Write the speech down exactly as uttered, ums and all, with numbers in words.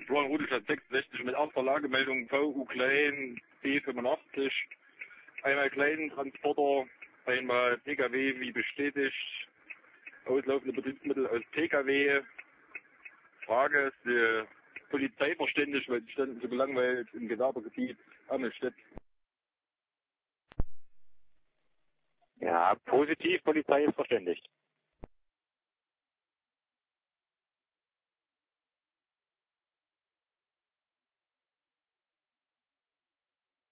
Florian Rudelstadt sechsundsechzig mit erster Lagemeldung V U klein B fünfundachtzig. Einmal kleinen Transporter, einmal P K W wie bestätigt. Auslaufende Betriebsmittel aus P K W. Frage ist die Polizei verständigt, weil sie standen so gelangweilt im Gewerbegebiet Ammelstedt. Ja, positiv, Polizei ist verständigt.